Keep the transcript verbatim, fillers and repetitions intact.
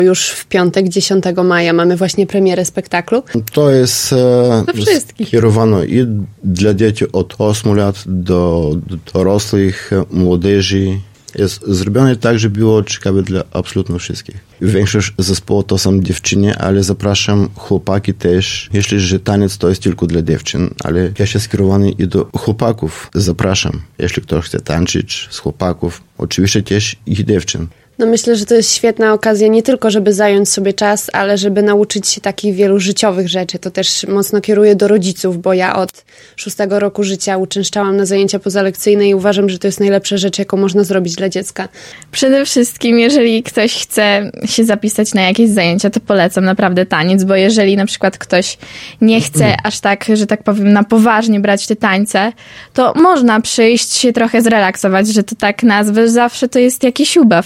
Już w piątek, dziesiątego maja mamy właśnie premierę spektaklu. To jest e, skierowane i dla dzieci od ośmiu lat do, do dorosłych, młodzieży. Jest zrobione tak, żeby było ciekawe dla absolutnie wszystkich. Większość zespołu to są dziewczyny, ale zapraszam chłopaki też. Jeśli że taniec to jest tylko dla dziewczyn, ale ja się skierowany i do chłopaków. Zapraszam, jeśli ktoś chce tańczyć z chłopaków, oczywiście też i dziewczyn. No myślę, że to jest świetna okazja nie tylko, żeby zająć sobie czas, ale żeby nauczyć się takich wielu życiowych rzeczy. To też mocno kieruję do rodziców, bo ja od szóstego roku życia uczęszczałam na zajęcia pozalekcyjne i uważam, że to jest najlepsza rzecz, jaką można zrobić dla dziecka. Przede wszystkim, jeżeli ktoś chce się zapisać na jakieś zajęcia, to polecam naprawdę taniec, bo jeżeli na przykład ktoś nie chce aż tak, że tak powiem, na poważnie brać te tańce, to można przyjść się trochę zrelaksować, że to tak nazwę, zawsze to jest jakiś ubaw.